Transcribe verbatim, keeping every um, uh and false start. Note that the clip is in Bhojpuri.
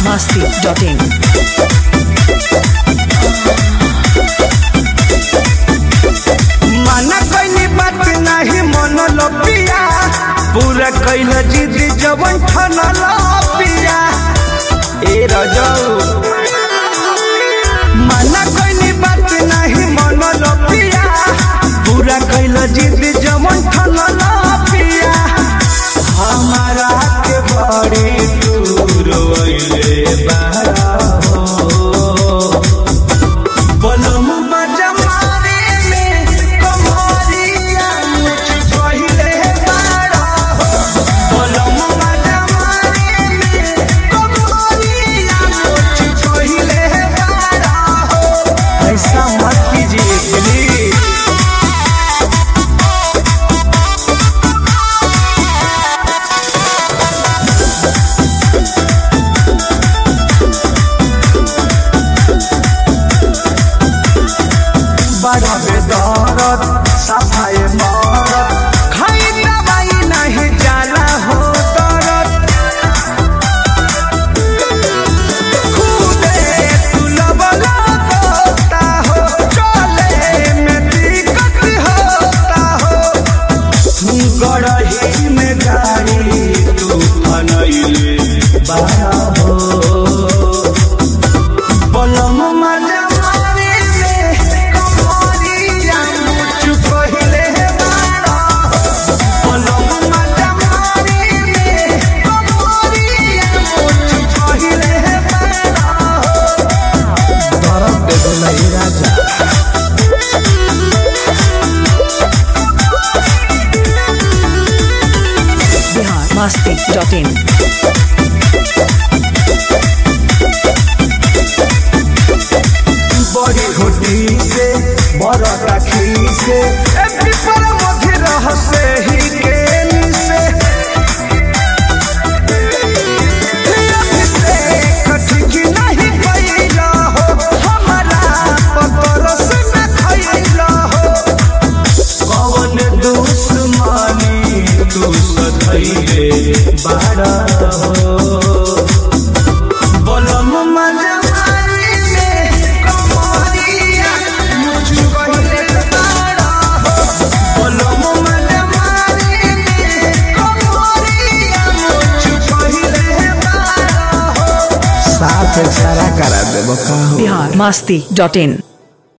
masti dot in. माना कइनी बात नाही मन लपिया पूरा कइल जिद जवन ठनल पिया ए रजऊ माना कइनी बात नाही मन लपिया पूरा कइल जिद जवन ठनल पिया हमारा के बड़ी दूर वइले बारा हो बोलम बजा मारे में कमरिया मुझ पहिले बारा हो बोलम बजा मारे में कमरिया मुझ पहिले बारा हो ऐसा मत कीजिए प्लीज। बड़ा बेदरद सफाई मरद खाई दवाई नहीं जाला हो दरद खुदे तू लबला होता हो चले में दिक्कत होता हो गड़ही में गाड़ी तू फनैले बारा हो बोलम मजा masti dot in. बड़ी होटी से बड़ा काखी से पीपल मध्य रह से ही के से कठिकी नहीं कैला हो हमारा पतर से न खैला हो कौन दुश्मनी तू सधैले बाड़ा हो बोलम मजा मारे में कमरिया मुझ पहिले बाड़ा हो बोलम मजा मारे में कमरिया मुझ पहिले बाड़ा हो साफ सारा करा देबो का हो Bihar masti dot in.